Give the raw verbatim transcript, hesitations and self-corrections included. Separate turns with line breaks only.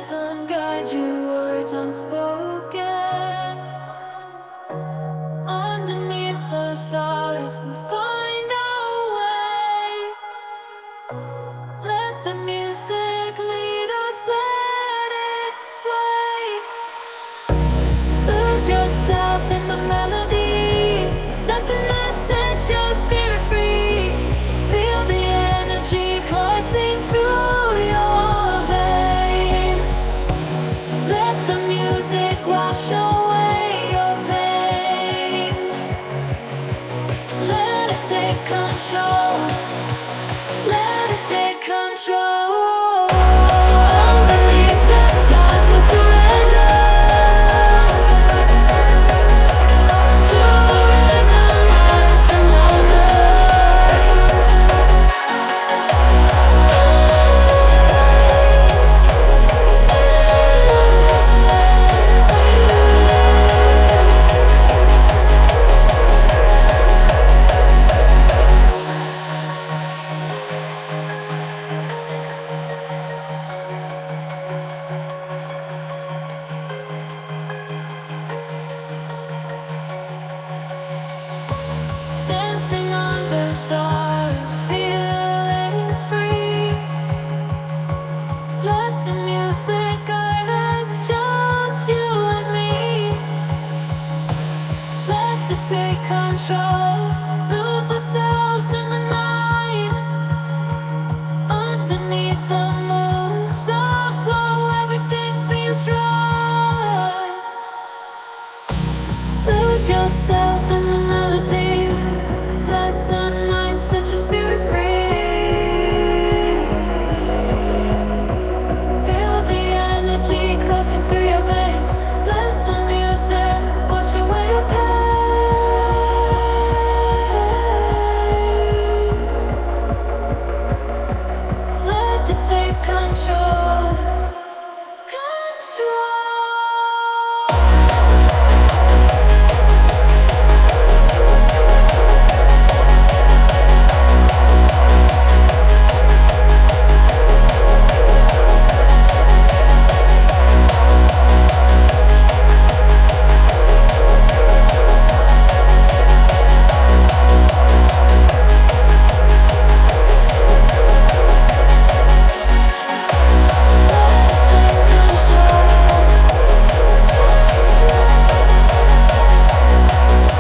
rhythm guide you, words unspoken. Underneath the stars we'll find our way. Let the music lead us, let it sway. Lose yourself in the melody. Let the night set your spirit free. Feel the energy coursing through your veins. Let the music wash away your pains. Let it take control. Let it take control. Underneath the stars we'll surrender to a rhythm that's no longer. Dancing under stars, feeling free. Let the music guide us, just you and me. Let it take control.